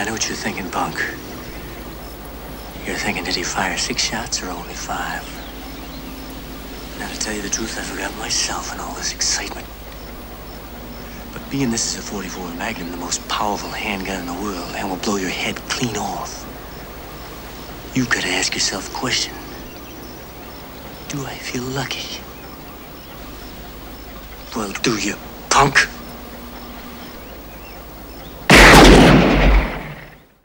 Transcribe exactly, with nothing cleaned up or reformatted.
I know what you're thinking, punk. You're thinking, did he fire six shots or only five? Now, to tell you the truth, I forgot myself in all this excitement. But being this is a forty-four Magnum, the most powerful handgun in the world, and will blow your head clean off, you've got to ask yourself a question. Do I feel lucky? Well, do you, punk?